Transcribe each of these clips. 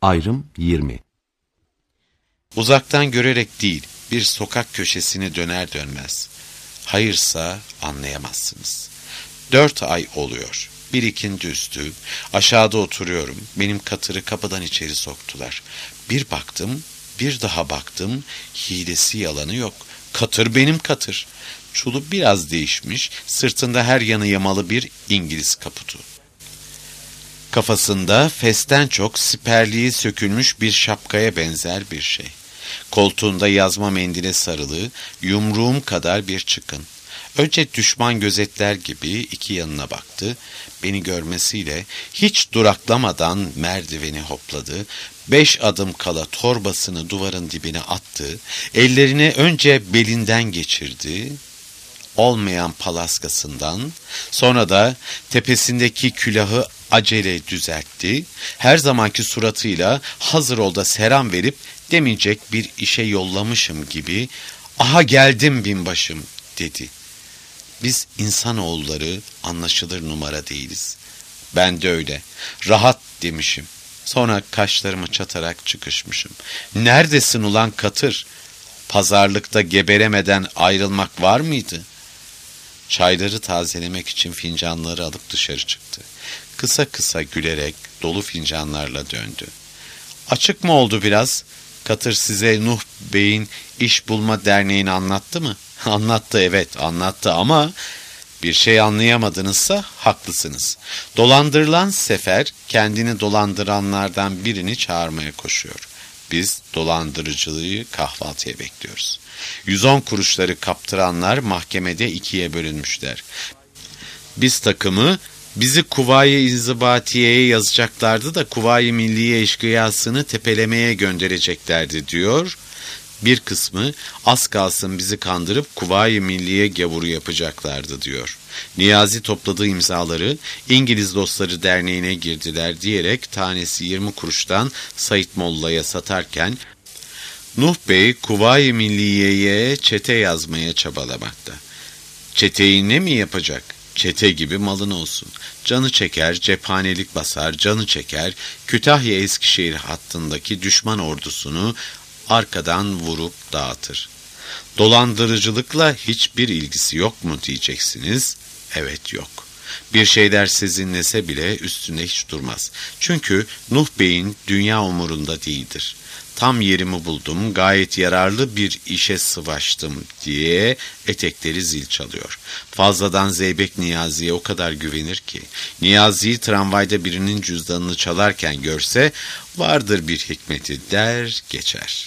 Ayrım 20. Uzaktan görerek değil, bir sokak köşesini döner dönmez. Hayırsa anlayamazsınız. 4 ay oluyor. Bir ikindi üstü, aşağıda oturuyorum. Benim katırı kapıdan içeri soktular. Bir baktım, bir daha baktım, hilesi yalanı yok. Katır benim katır. Çulu biraz değişmiş, sırtında her yanı yamalı bir İngiliz kaputu. Kafasında festen çok siperliği sökülmüş bir şapkaya benzer bir şey. Koltuğunda yazma mendile sarılı, yumruğum kadar bir çıkın. Önce düşman gözetler gibi iki yanına baktı. Beni görmesiyle hiç duraklamadan merdiveni hopladı. 5 adım kala torbasını duvarın dibine attı. Ellerini önce belinden geçirdi. Olmayan palaskasından, sonra da tepesindeki külahı acele düzeltti. Her zamanki suratıyla hazır ol da selam verip demeyecek bir işe yollamışım gibi "Aha geldim binbaşım" dedi. Biz insanoğulları anlaşılır numara değiliz. Ben de öyle. Rahat demişim. Sonra kaşlarımı çatarak çıkışmışım. Neredesin ulan katır? Pazarlıkta geberemeden ayrılmak var mıydı? Çayları tazelemek için fincanları alıp dışarı çıktı. Kısa kısa gülerek dolu fincanlarla döndü. Açık mı oldu biraz? Katır size Nuh Bey'in iş bulma derneğini anlattı mı? Anlattı, evet anlattı ama bir şey anlayamadınızsa haklısınız. Dolandırılan sefer kendini dolandıranlardan birini çağırmaya koşuyor. Biz dolandırıcılığı kahvaltıya bekliyoruz. 110 kuruşları kaptıranlar mahkemede 2'ye bölünmüşler. Biz takımı bizi Kuvayi İnzibatiye'ye yazacaklardı da Kuvayi Milliye eşkıyasını tepelemeye göndereceklerdi diyor. Bir kısmı az kalsın bizi kandırıp Kuvayi Milliye gavuru yapacaklardı diyor. Niyazi topladığı imzaları İngiliz Dostları Derneği'ne girdiler diyerek tanesi 20 kuruştan Said Molla'ya satarken Nuh Bey Kuvayi Milliye'ye çete yazmaya çabalamakta. Çeteyi ne mi yapacak? Çete gibi malın olsun. Canı çeker, cephanelik basar, canı çeker, Kütahya-Eskişehir hattındaki düşman ordusunu arkadan vurup dağıtır. Dolandırıcılıkla hiçbir ilgisi yok mu diyeceksiniz? Evet, yok. Bir şeyler sezinlese bile üstünde hiç durmaz. Çünkü Nuh Bey'in dünya umurunda değildir. Tam yerimi buldum, gayet yararlı bir işe sıvaştım diye etekleri zil çalıyor. Fazladan Zeybek Niyazi'ye o kadar güvenir ki, Niyazi'yi tramvayda birinin cüzdanını çalarken görse vardır bir hikmeti der geçer.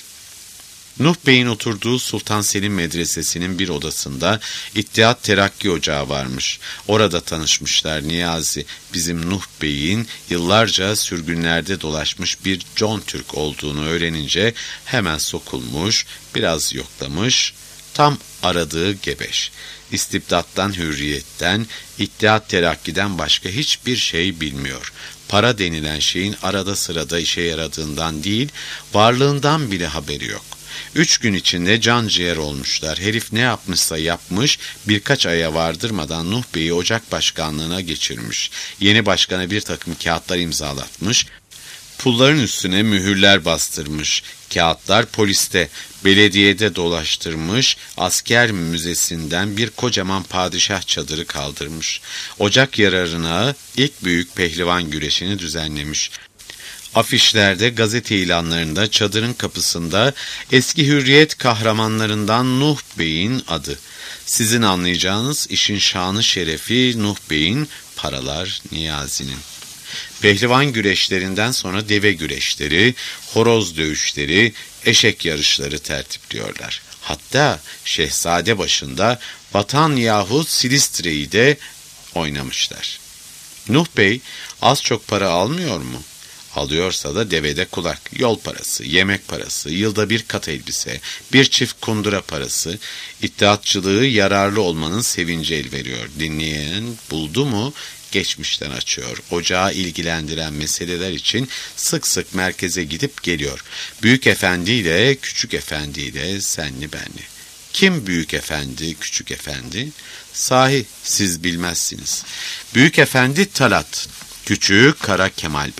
Nuh Bey'in oturduğu Sultan Selim Medresesi'nin bir odasında İttihat Terakki Ocağı varmış. Orada tanışmışlar. Niyazi bizim Nuh Bey'in yıllarca sürgünlerde dolaşmış bir John Türk olduğunu öğrenince hemen sokulmuş, biraz yoklamış. Tam aradığı gebeş. İstibdattan, hürriyetten, İttihat Terakki'den başka hiçbir şey bilmiyor. Para denilen şeyin arada sırada işe yaradığından değil, varlığından bile haberi yok. 3 gün içinde can ciğer olmuşlar. Herif ne yapmışsa yapmış, birkaç aya vardırmadan Nuh Bey'i ocak başkanlığına geçirmiş. Yeni başkana bir takım kağıtlar imzalatmış. Pulların üstüne mühürler bastırmış. Kağıtlar poliste, belediyede dolaştırmış, asker müzesinden bir kocaman padişah çadırı kaldırmış. Ocak yararına ilk büyük pehlivan güreşini düzenlemiş. Afişlerde, gazete ilanlarında, çadırın kapısında eski hürriyet kahramanlarından Nuh Bey'in adı. Sizin anlayacağınız işin şanı şerefi Nuh Bey'in, paralar Niyazi'nin. Pehlivan güreşlerinden sonra deve güreşleri, horoz dövüşleri, eşek yarışları tertipliyorlar. Hatta Şehzade başında Vatan yahut Silistre'yi de oynamışlar. Nuh Bey az çok para almıyor mu? Alıyorsa da devede kulak, yol parası, yemek parası, yılda bir kat elbise, bir çift kundura parası, iddiatçılığı yararlı olmanın sevinci el veriyor. Dinleyen buldu mu geçmişten açıyor. Ocağı ilgilendiren meseleler için sık sık merkeze gidip geliyor. Büyük efendiyle, küçük efendiyle, senli benli. Kim büyük efendi, küçük efendi? Sahi siz bilmezsiniz. Büyük efendi Talat, küçüğü Kara Kemal Bey.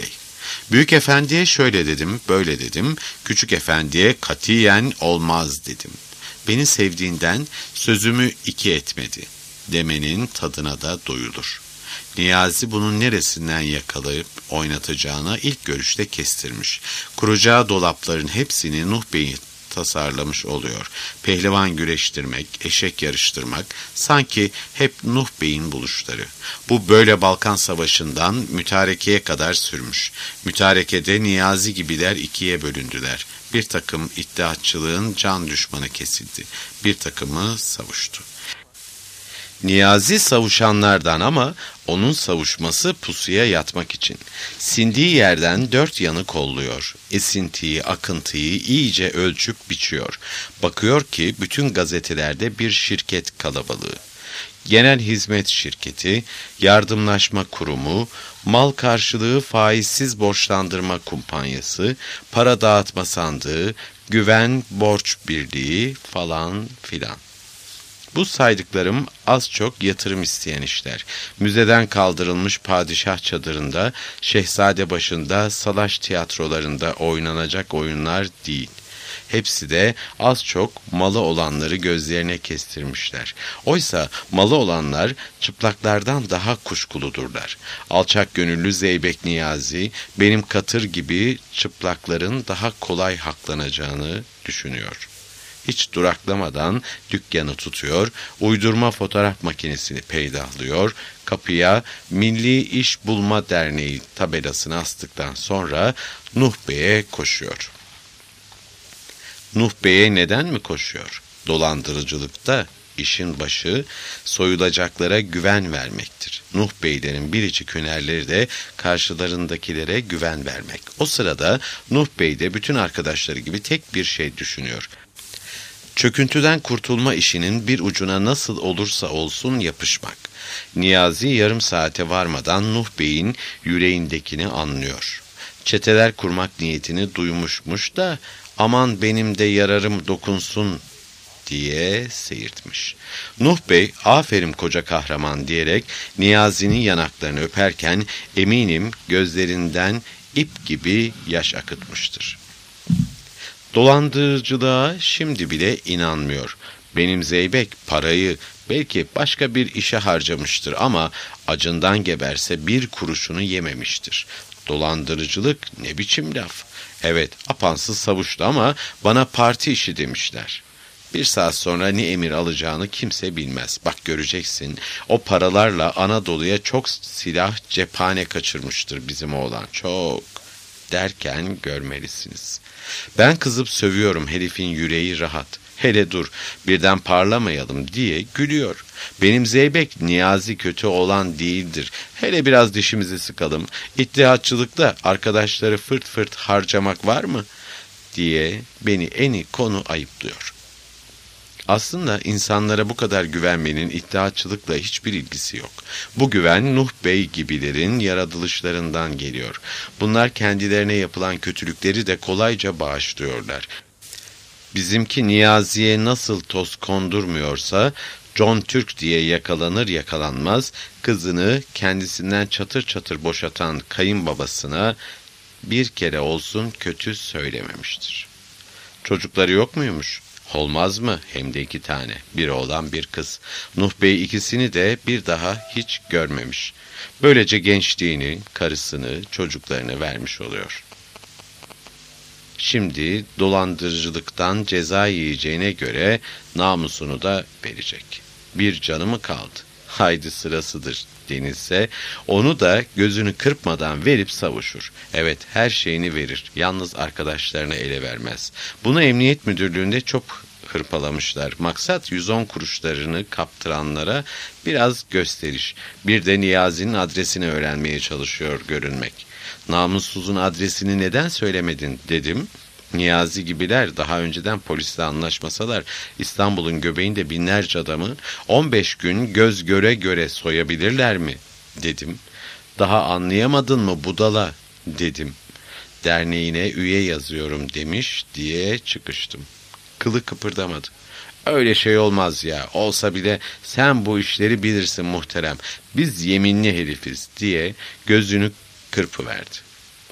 Büyük efendiye şöyle dedim, böyle dedim, küçük efendiye katiyen olmaz dedim. Beni sevdiğinden sözümü iki etmedi demenin tadına da doyulur. Niyazi bunun neresinden yakalayıp oynatacağına ilk görüşte kestirmiş. Kuracağı dolapların hepsini Nuh Bey'in tasarlamış oluyor. Pehlivan güreştirmek, eşek yarıştırmak sanki hep Nuh Bey'in buluşları. Bu böyle Balkan Savaşı'ndan mütarekeye kadar sürmüş. Mütarekede Niyazi gibiler ikiye bölündüler. Bir takım iddiatçılığın can düşmanı kesildi. Bir takımı savuştu. Niyazi savuşanlardan ama onun savuşması pusuya yatmak için. Sindiği yerden dört yanı kolluyor. Esintiyi, akıntıyı iyice ölçüp biçiyor. Bakıyor ki bütün gazetelerde bir şirket kalabalığı. Genel hizmet şirketi, yardımlaşma kurumu, mal karşılığı faizsiz borçlandırma kumpanyası, para dağıtma sandığı, güven borç birliği falan filan. Bu saydıklarım az çok yatırım isteyen işler. Müzeden kaldırılmış padişah çadırında, şehzade başında, salaş tiyatrolarında oynanacak oyunlar değil. Hepsi de az çok malı olanları gözlerine kestirmişler. Oysa malı olanlar çıplaklardan daha kuşkuludurlar. Alçak gönüllü Zeybek Niyazi, benim katır gibi çıplakların daha kolay haklanacağını düşünüyor. Hiç duraklamadan dükkanı tutuyor, uydurma fotoğraf makinesini peydahlıyor, kapıya Milli İş Bulma Derneği tabelasını astıktan sonra Nuh Bey'e koşuyor. Nuh Bey'e neden mi koşuyor? Dolandırıcılıkta işin başı soyulacaklara güven vermektir. Nuh Beylerin biricik hünerleri de karşılarındakilere güven vermek. O sırada Nuh Bey de bütün arkadaşları gibi tek bir şey düşünüyor. Çöküntüden kurtulma işinin bir ucuna nasıl olursa olsun yapışmak. Niyazi yarım saate varmadan Nuh Bey'in yüreğindekini anlıyor. Çeteler kurmak niyetini duymuşmuş da aman benim de yararım dokunsun diye seyirtmiş. Nuh Bey aferin koca kahraman diyerek Niyazi'nin yanaklarını öperken eminim gözlerinden ip gibi yaş akıtmıştır. Dolandırıcılığa şimdi bile inanmıyor. Benim Zeybek parayı belki başka bir işe harcamıştır ama acından geberse bir kuruşunu yememiştir. Dolandırıcılık ne biçim laf? Evet, apansız savuştu ama bana parti işi demişler. Bir saat sonra ne emir alacağını kimse bilmez. Bak göreceksin, o paralarla Anadolu'ya çok silah cephane kaçırmıştır bizim oğlan. Çok derken görmelisiniz. Ben kızıp sövüyorum, herifin yüreği rahat. Hele dur, birden parlamayalım diye gülüyor. Benim Zeybek Niyazi kötü olan değildir. Hele biraz dişimizi sıkalım. İttihatçılıkta arkadaşları fırt fırt harcamak var mı? Diye beni eni konu ayıplıyor. Aslında insanlara bu kadar güvenmenin iddiatçılıkla hiçbir ilgisi yok. Bu güven Nuh Bey gibilerin yaratılışlarından geliyor. Bunlar kendilerine yapılan kötülükleri de kolayca bağışlıyorlar. Bizimki Niyazi'ye nasıl toz kondurmuyorsa, John Türk diye yakalanır yakalanmaz, kızını kendisinden çatır çatır boşatan kayınbabasına bir kere olsun kötü söylememiştir. Çocukları yok muymuş? Olmaz mı? Hem de 2 tane. Bir oğlan bir kız. Nuh Bey ikisini de bir daha hiç görmemiş. Böylece gençliğini, karısını, çocuklarını vermiş oluyor. Şimdi dolandırıcılıktan ceza yiyeceğine göre namusunu da verecek. Bir canı mı kaldı? Haydi sırasıdır denilse onu da gözünü kırpmadan verip savuşur. Evet, her şeyini verir. Yalnız arkadaşlarına ele vermez. Bunu emniyet müdürlüğünde çok hırpalamışlar. Maksat 110 kuruşlarını kaptıranlara biraz gösteriş. Bir de Niyazi'nin adresini öğrenmeye çalışıyor görünmek. Namussuzun adresini neden söylemedin dedim. Niyazi gibiler daha önceden polisle anlaşmasalar İstanbul'un göbeğinde binlerce adamı 15 gün göz göre göre soyabilirler mi dedim. Daha anlayamadın mı budala dedim. Derneğine üye yazıyorum demiş diye çıkıştım. Kılı kıpırdamadı. Öyle şey olmaz ya. Olsa bile sen bu işleri bilirsin muhterem. Biz yeminli herifiz diye gözünü kırpıverdi.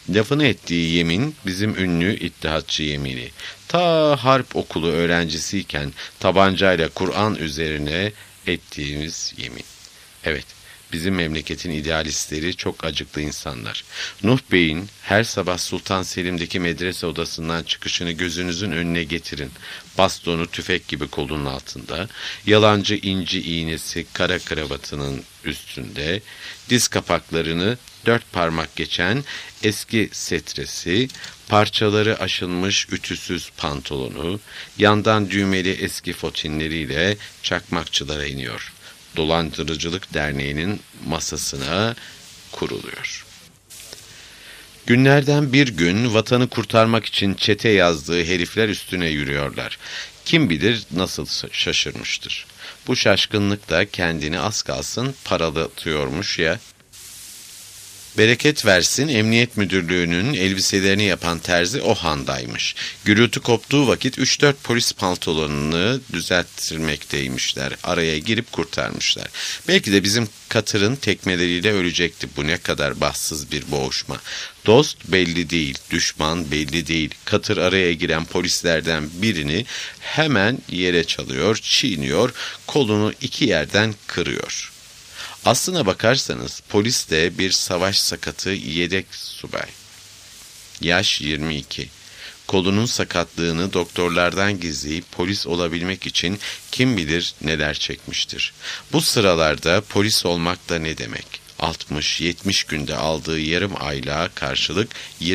Lafını ettiği yemin bizim ünlü İttihatçı yemini. Ta harp okulu öğrencisiyken tabancayla Kur'an üzerine ettiğimiz yemin. Evet, bizim memleketin idealistleri çok acıklı insanlar. Nuh Bey'in her sabah Sultan Selim'deki medrese odasından çıkışını gözünüzün önüne getirin. Bastonu tüfek gibi kolunun altında, yalancı inci iğnesi kara kravatının üstünde, diz kapaklarını 4 parmak geçen eski setresi, parçaları aşınmış ütüsüz pantolonu, yandan düğmeli eski fotinleriyle çakmakçılara iniyor. Dolandırıcılık Derneği'nin masasına kuruluyor. Günlerden bir gün vatanı kurtarmak için çete yazdığı herifler üstüne yürüyorlar. Kim bilir nasıl şaşırmıştır. Bu şaşkınlık da kendini az kalsın paralatıyormuş ya. Bereket versin, Emniyet Müdürlüğü'nün elbiselerini yapan terzi o handaymış. Gürültü koptuğu vakit 3-4 polis pantolonunu düzelttirmekteymişler. Araya girip kurtarmışlar. Belki de bizim Katır'ın tekmeleriyle ölecekti. Bu ne kadar bahtsız bir boğuşma. Dost belli değil, düşman belli değil. Katır araya giren polislerden birini hemen yere çalıyor, çiğniyor, kolunu 2 yerden kırıyor. Aslına bakarsanız polis de bir savaş sakatı yedek subay. Yaş 22. Kolunun sakatlığını doktorlardan gizleyip polis olabilmek için kim bilir neler çekmiştir. Bu sıralarda polis olmak da ne demek? 60-70 günde aldığı yarım aylığa karşılık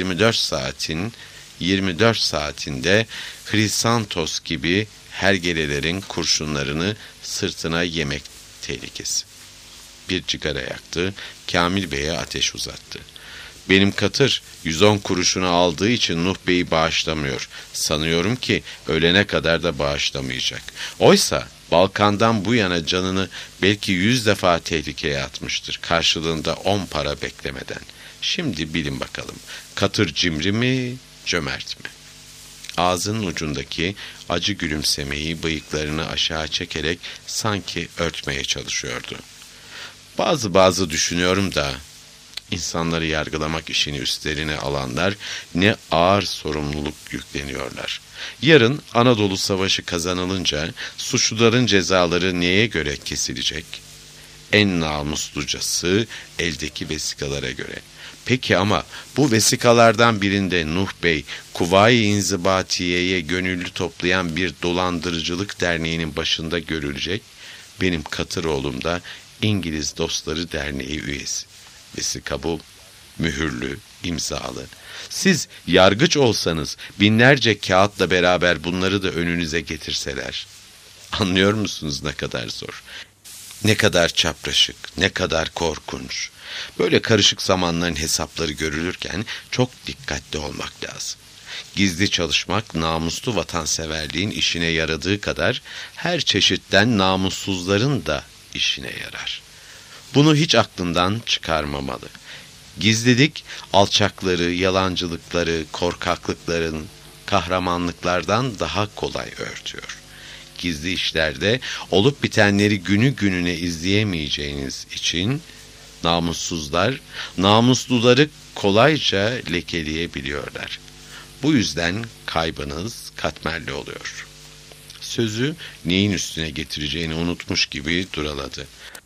24 saatinde Hrisantos gibi hergelelerin kurşunlarını sırtına yemek tehlikesi. Bir cigara yaktı, Kamil Bey'e ateş uzattı. Benim Katır 110 kuruşunu aldığı için Nuh Bey'i bağışlamıyor. Sanıyorum ki ölene kadar da bağışlamayacak. Oysa Balkan'dan bu yana canını belki 100 defa tehlikeye atmıştır. Karşılığında 10 para beklemeden. Şimdi bilin bakalım, Katır cimri mi, cömert mi? Ağzının ucundaki acı gülümsemeyi bıyıklarını aşağı çekerek sanki örtmeye çalışıyordu. Bazı düşünüyorum da insanları yargılamak işini üstlerine alanlar ne ağır sorumluluk yükleniyorlar. Yarın Anadolu Savaşı kazanılınca suçluların cezaları neye göre kesilecek? En namuslucası eldeki vesikalara göre. Peki ama bu vesikalardan birinde Nuh Bey, Kuvayi İnzibatiye'ye gönüllü toplayan bir dolandırıcılık derneğinin başında görülecek. Benim Katıroğlum da İngiliz Dostları Derneği üyesi. Vesika bu, mühürlü, imzalı. Siz yargıç olsanız binlerce kağıtla beraber bunları da önünüze getirseler. Anlıyor musunuz ne kadar zor? Ne kadar çapraşık, ne kadar korkunç. Böyle karışık zamanların hesapları görülürken çok dikkatli olmak lazım. Gizli çalışmak namuslu vatanseverliğin işine yaradığı kadar her çeşitten namussuzların da işine yarar. Bunu hiç aklından çıkarmamalı. Gizlilik alçakları, yalancılıkları, korkaklıkların, kahramanlıklardan daha kolay örtüyor. Gizli işlerde olup bitenleri günü gününe izleyemeyeceğiniz için namussuzlar, namusluları kolayca lekeleyebiliyorlar. Bu yüzden kaybınız katmerli oluyor. Sözü neyin üstüne getireceğini unutmuş gibi duraladı.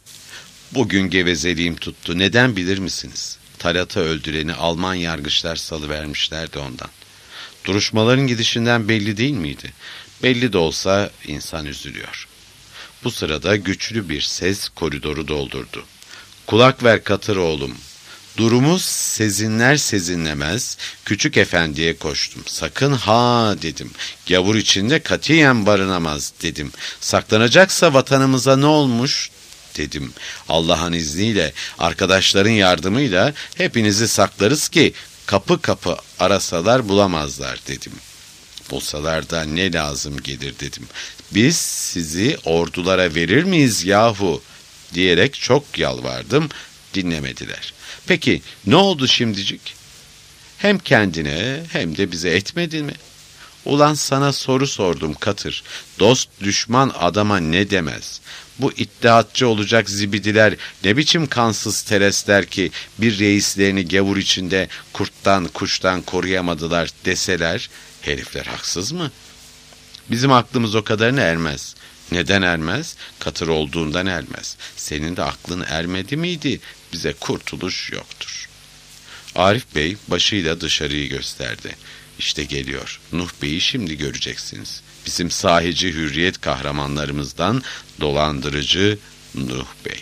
Bugün gevezeliğim tuttu. Neden bilir misiniz? Talat'ı öldüreni Alman yargıçlar salıvermişlerdi ondan. Duruşmaların gidişinden belli değil miydi? Belli de olsa insan üzülüyor. Bu sırada güçlü bir ses koridoru doldurdu. Kulak ver Katır oğlum. Durumu sezinler sezinlemez küçük efendiye koştum. Sakın ha dedim. Gavur içinde katiyen barınamaz dedim. Saklanacaksa vatanımıza ne olmuş dedim. Allah'ın izniyle, arkadaşların yardımıyla hepinizi saklarız ki kapı kapı arasalar bulamazlar dedim. Bulsalar da ne lazım gelir dedim. Biz sizi ordulara verir miyiz yahu diyerek çok yalvardım, dinlemediler. Peki ne oldu şimdicik? Hem kendine hem de bize etmedin mi? Ulan sana soru sordum Katır. Dost düşman adama ne demez? Bu iddiatçı olacak zibidiler ne biçim kansız teresler ki bir reislerini gavur içinde kurttan kuştan koruyamadılar deseler, herifler haksız mı? Bizim aklımız o kadarına ermez. Neden ermez? Katır olduğundan ermez. Senin de aklın ermedi miydi? Bize kurtuluş yoktur. Arif Bey başıyla dışarıyı gösterdi. İşte geliyor. Nuh Bey'i şimdi göreceksiniz. Bizim sahici hürriyet kahramanlarımızdan dolandırıcı Nuh Bey.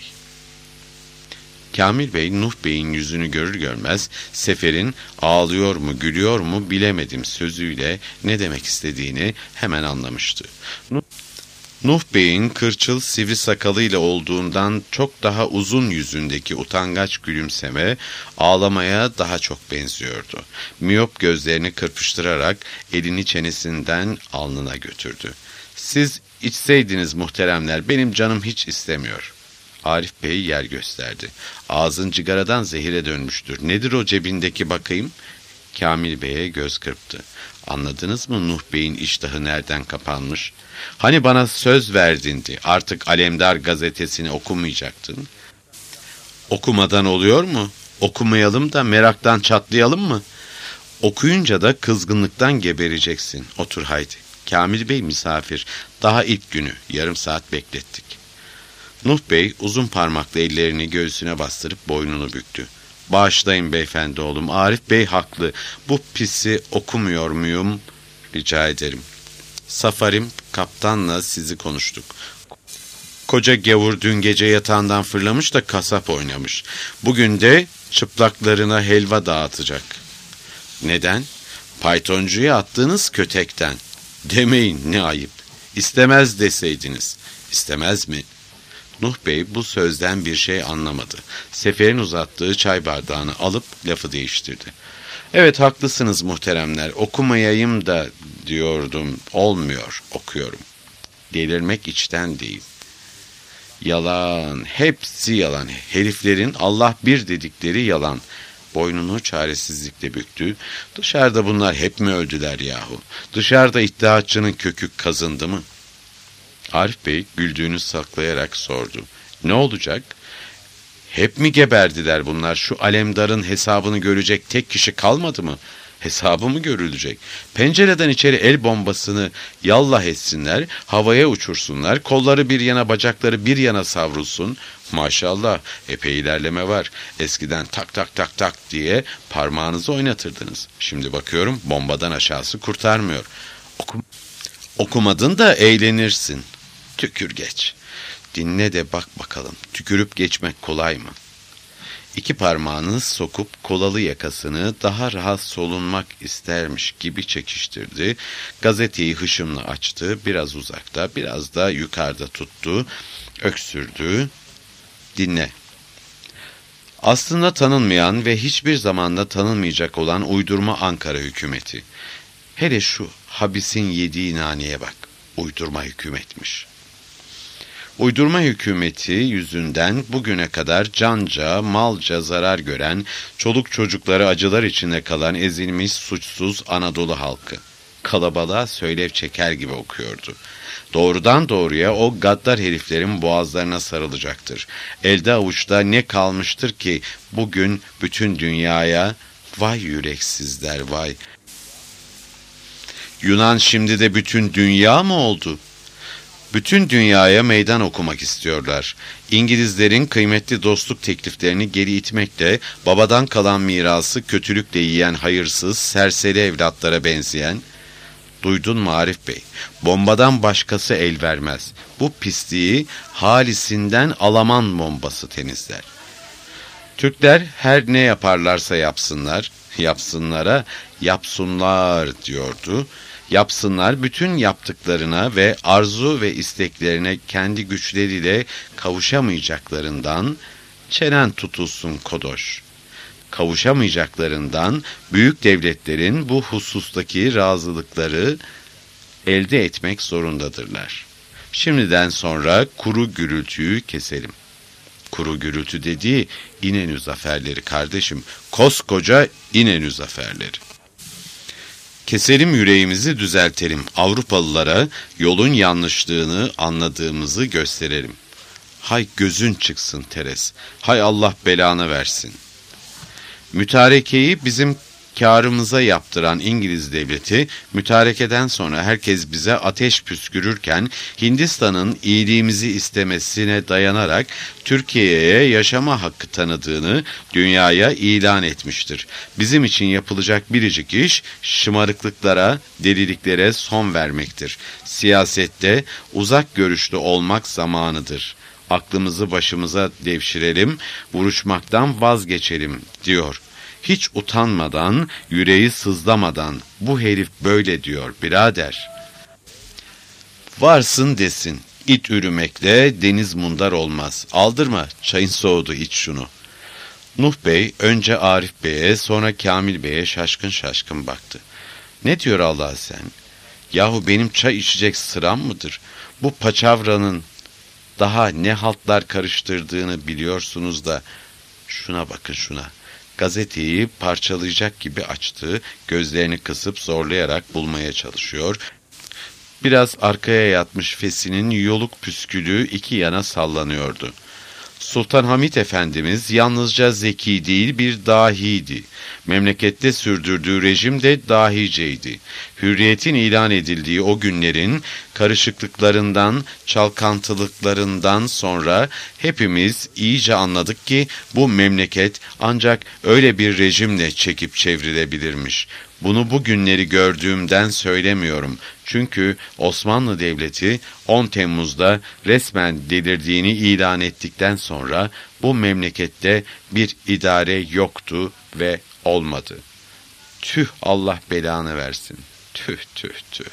Kamil Bey, Nuh Bey'in yüzünü görür görmez, Sefer'in ağlıyor mu, gülüyor mu bilemedim sözüyle ne demek istediğini hemen anlamıştı. Nuh Bey'in kırçıl sivri sakalıyla olduğundan çok daha uzun yüzündeki utangaç gülümseme ağlamaya daha çok benziyordu. Miyop gözlerini kırpıştırarak elini çenesinden alnına götürdü. Siz içseydiniz muhteremler, benim canım hiç istemiyor. Arif Bey yer gösterdi. Ağzın cigaradan zehire dönmüştür. Nedir o cebindeki bakayım? Kamil Bey'e göz kırptı. Anladınız mı Nuh Bey'in iştahı nereden kapanmış? Hani bana söz verdindi, artık Alemdar gazetesini okumayacaktın. Okumadan oluyor mu? Okumayalım da meraktan çatlayalım mı? Okuyunca da kızgınlıktan gebereceksin. Otur haydi. Kamil Bey misafir. Daha ilk günü, yarım saat beklettik. Nuh Bey uzun parmaklı ellerini göğsüne bastırıp boynunu büktü. Bağışlayın beyefendi oğlum, Arif Bey haklı. Bu pisi okumuyor muyum? Rica ederim. Safarim kaptanla sizi konuştuk. Koca gavur dün gece yatağından fırlamış da kasap oynamış. Bugün de çıplaklarına helva dağıtacak. Neden? Paytoncuya attığınız kötekten. Demeyin, ne ayıp. İstemez deseydiniz. İstemez mi? Nuh Bey bu sözden bir şey anlamadı. Sefer'in uzattığı çay bardağını alıp lafı değiştirdi. Evet, haklısınız muhteremler. Okumayayım da diyordum. Olmuyor, okuyorum. Delirmek içten değil. Yalan, hepsi yalan. Heriflerin Allah bir dedikleri yalan. Boynunu çaresizlikle büktü. Dışarıda bunlar hep mi öldüler yahu? Dışarıda iddiatçının kökü kazındı mı? Arif Bey güldüğünü saklayarak sordu. Ne olacak? Hep mi geberdiler bunlar? Şu Alemdar'ın hesabını görecek tek kişi kalmadı mı? Hesabı mı görülecek? Pencereden içeri el bombasını yallah etsinler, havaya uçursunlar, kolları bir yana bacakları bir yana savrulsun. Maşallah epey ilerleme var. Eskiden tak tak tak tak diye parmağınızı oynatırdınız. Şimdi bakıyorum bombadan aşağısı kurtarmıyor. Okumadın da eğlenirsin. Tükür geç. Dinle de bak bakalım. Tükürüp geçmek kolay mı? İki parmağını sokup kolalı yakasını daha rahat solunmak istermiş gibi çekiştirdi. Gazeteyi hışımla açtı. Biraz uzakta, biraz da yukarıda tuttu. Öksürdü. Dinle. Aslında tanınmayan ve hiçbir zamanda tanınmayacak olan uydurma Ankara hükümeti. Hele şu habisin yediği naneye bak. Uydurma hükümetmiş. Uydurma hükümeti yüzünden bugüne kadar canca, malca zarar gören, çoluk çocukları acılar içinde kalan ezilmiş, suçsuz Anadolu halkı. Kalabalığa söylev çeker gibi okuyordu. Doğrudan doğruya o gaddar heriflerin boğazlarına sarılacaktır. Elde avuçta ne kalmıştır ki bugün bütün dünyaya vay yüreksizler vay. Yunan şimdi de bütün dünya mı oldu? Bütün dünyaya meydan okumak istiyorlar. İngilizlerin kıymetli dostluk tekliflerini geri itmekle, babadan kalan mirası kötülükle yiyen hayırsız, serseri evlatlara benzeyen, duydun mu Arif Bey? Bombadan başkası el vermez. Bu pisliği halisinden Alaman bombası temizler. Türkler her ne yaparlarsa yapsınlar, yapsınlara yapsınlar diyordu. Yapsınlar, bütün yaptıklarına ve arzu ve isteklerine kendi güçleriyle kavuşamayacaklarından çenen tutulsun kodoş. Kavuşamayacaklarından büyük devletlerin bu husustaki razılıkları elde etmek zorundadırlar. Şimdiden sonra kuru gürültüyü keselim. Kuru gürültü dediği İnönü zaferleri kardeşim, koskoca İnönü zaferleri. Keselim yüreğimizi düzeltelim. Avrupalılara yolun yanlışlığını anladığımızı gösterelim. Hay gözün çıksın Teres. Hay Allah belanı versin. Mütarekeyi bizim kârımıza yaptıran İngiliz devleti, mütarekeden sonra herkes bize ateş püskürürken, Hindistan'ın iyiliğimizi istemesine dayanarak Türkiye'ye yaşama hakkı tanıdığını dünyaya ilan etmiştir. Bizim için yapılacak biricik iş, şımarıklıklara, deliliklere son vermektir. Siyasette uzak görüşlü olmak zamanıdır. Aklımızı başımıza devşirelim, vuruşmaktan vazgeçelim, diyor. Hiç utanmadan, yüreği sızlamadan, bu herif böyle diyor birader. Varsın desin, it ürümekle deniz mundar olmaz. Aldırma, çayın soğudu, iç şunu. Nuh Bey önce Arif Bey'e, sonra Kamil Bey'e şaşkın şaşkın baktı. Ne diyor Allah sen? Yahu benim çay içecek sıram mıdır? Bu paçavranın daha ne haltlar karıştırdığını biliyorsunuz da, şuna bakın şuna. Gazeteyi parçalayacak gibi açtı, gözlerini kısıp zorlayarak bulmaya çalışıyor. Biraz arkaya yatmış fesinin yoluk püskülü iki yana sallanıyordu. Sultan Hamid Efendimiz yalnızca zeki değil bir dahiydi. Memlekette sürdürdüğü rejim de dahiceydi. Hürriyetin ilan edildiği o günlerin karışıklıklarından, çalkantılıklarından sonra hepimiz iyice anladık ki bu memleket ancak öyle bir rejimle çekip çevrilebilirmiş. Bunu bu günleri gördüğümden söylemiyorum. Çünkü Osmanlı Devleti 10 Temmuz'da resmen delirdiğini ilan ettikten sonra bu memlekette bir idare yoktu ve olmadı. Tüh, Allah belanı versin. Tüh tüh tüh.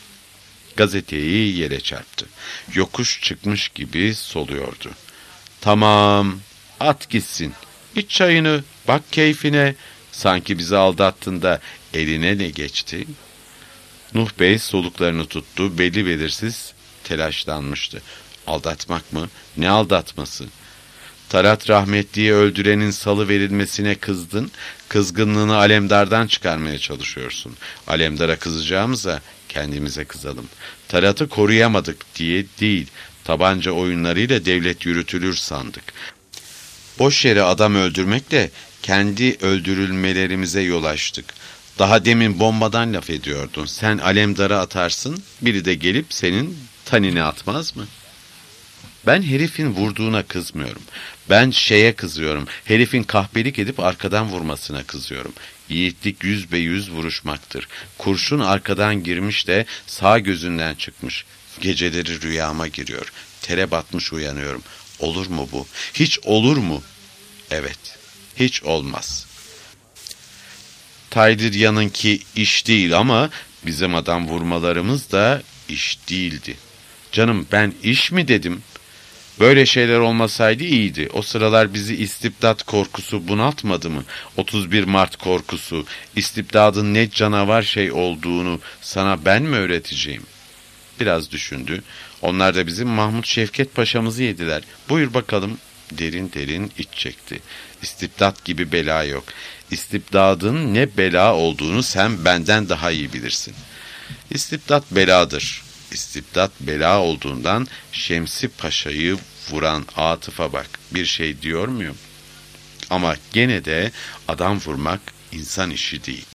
Gazeteyi yere çarptı. Yokuş çıkmış gibi soluyordu. Tamam, at gitsin. İç çayını, bak keyfine. Sanki bizi aldattın da eline ne geçti? Nuh Bey soluklarını tuttu, belli belirsiz telaşlanmıştı. Aldatmak mı? Ne aldatması? Talat rahmetliyi öldürenin salı verilmesine kızdın, kızgınlığını Alemdar'dan çıkarmaya çalışıyorsun. Alemdar'a kızacağımıza kendimize kızalım. Talat'ı koruyamadık diye değil, tabanca oyunlarıyla devlet yürütülür sandık. Boş yere adam öldürmekle kendi öldürülmelerimize yol açtık. Daha demin bombadan laf ediyordun. Sen Alemdar'a atarsın, biri de gelip senin tanini atmaz mı? Ben herifin vurduğuna kızmıyorum. Ben şeye kızıyorum. Herifin kahpelik edip arkadan vurmasına kızıyorum. Yiğitlik 100 vuruşmaktır. Kurşun arkadan girmiş de sağ gözünden çıkmış. Geceleri rüyama giriyor. Tere batmış uyanıyorum. Olur mu bu? Hiç olur mu? Evet, hiç olmaz. Taylirya'nınki iş değil ama bizim adam vurmalarımız da iş değildi. Canım, ben iş mi dedim? Böyle şeyler olmasaydı iyiydi. O sıralar bizi istibdat korkusu bunaltmadı mı? 31 Mart korkusu, istibdadın ne canavar şey olduğunu sana ben mi öğreteceğim? Biraz düşündü. Onlar da bizim Mahmut Şevket Paşa'mızı yediler. Buyur bakalım. Derin derin iç çekti. İstibdat gibi bela yok. İstibdadın ne bela olduğunu sen benden daha iyi bilirsin. İstibdat beladır. İstibdat bela olduğundan Şemsi Paşa'yı vuran Atıf'a bak. Bir şey diyor muyum? Ama gene de adam vurmak insan işi değil.